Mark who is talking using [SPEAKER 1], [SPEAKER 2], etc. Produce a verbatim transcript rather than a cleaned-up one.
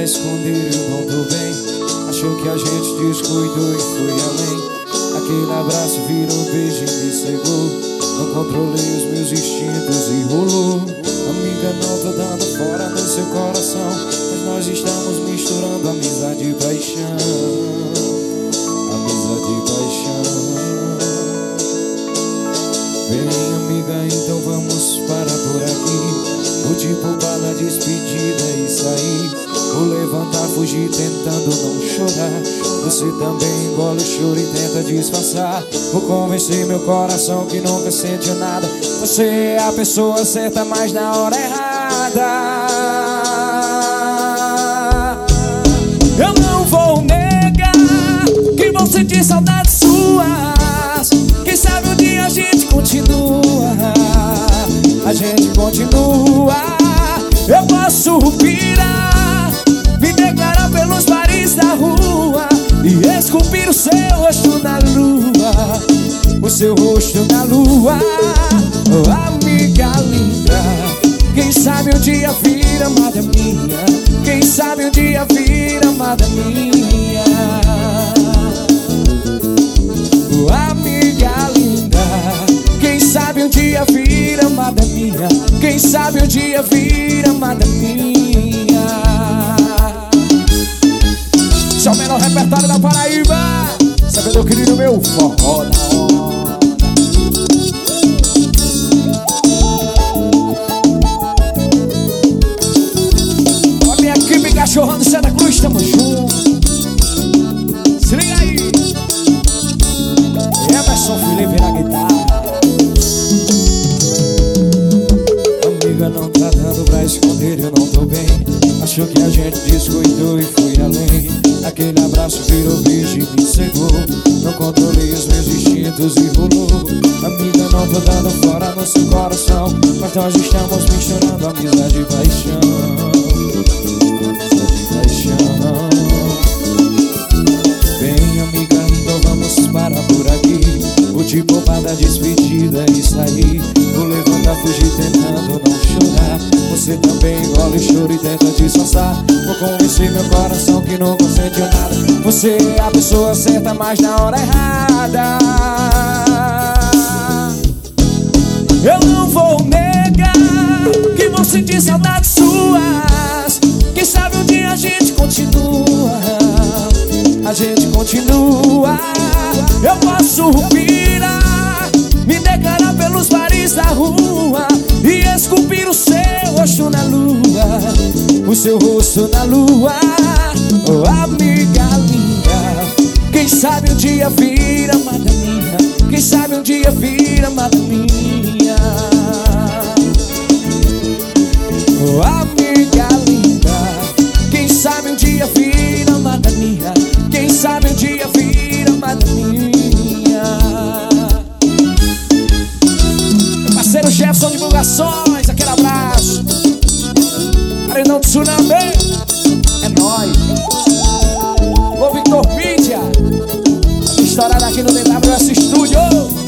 [SPEAKER 1] esconder, eu não tô bem. Achou que a gente descuidou e foi além. Aquele abraço virou beijo e me cegou. Não controlei os meus instintos e rolou. Amiga, não tô dando fora no seu coração, mas nós estamos misturando amizade e paixão. Amizade e paixão. Vem, amiga, então vamos parar por aqui. Vou te poupar da despedida e sair. Vou levantar, fugir, tentando não chorar. Você também engole o choro e tenta disfarçar. Vou convencer meu coração que nunca sentiu nada. Você é a pessoa certa, mas na hora errada. Eu não vou negar que vou sentir saudades suas. Quem sabe um dia a gente continua. A gente continua. Eu posso pirar, me declarar pelos bares da rua e esculpir o seu rosto na lua. O seu rosto na lua. Oh, amiga linda, quem sabe um dia vira amada minha. Quem sabe um dia vira amada minha. Oh, amiga linda, quem sabe um dia vira amada minha. Quem sabe um dia vira amada minha. Esse é o menor repertório da Paraíba. Sabedor querido meu, forró da hora. Ó, a minha equipe Cachorrão do Santa Cruz, tamo junto. Se liga aí. Emerson Felipe na guitarra. Amiga, não tá dando pra esconder, eu não tô bem. Achou que a gente descuidou e foi além. Aquele abraço virou beijo e me cegou. Não controlei os meus instintos e rolou. Amiga, não tô dando fora no seu coração, mas nós estamos misturando amizade e paixão. Amizade e paixão. Vem, amiga, então vamos parar por aqui. Vou te poupar da despedida e sair. Vou levantar, fugir, tentando não chorar. Você também engole o choro e tenta disfarçar. Vou convencer meu coração que nunca sentiu nada. Você é a pessoa certa, mas na hora errada. Eu não vou negar que vou sentir saudades suas. Quem sabe um dia a gente continua. A gente continua. Eu posso pirar, me declarar pelos bares da rua e esculpir o seu rosto na lua. O seu rosto na lua. Oh, amiga linda, quem sabe um dia vira amada minha. Quem sabe um dia vira amada minha. Oh, amiga linda, quem sabe um dia vira amada minha. Quem sabe um dia vira amada minha. Meu parceiro Jefferson Divulgações, aquele abraço. Arenão do Tsunami, é nóis. Ô Victor Mídia, estourado aqui no D W S Studio.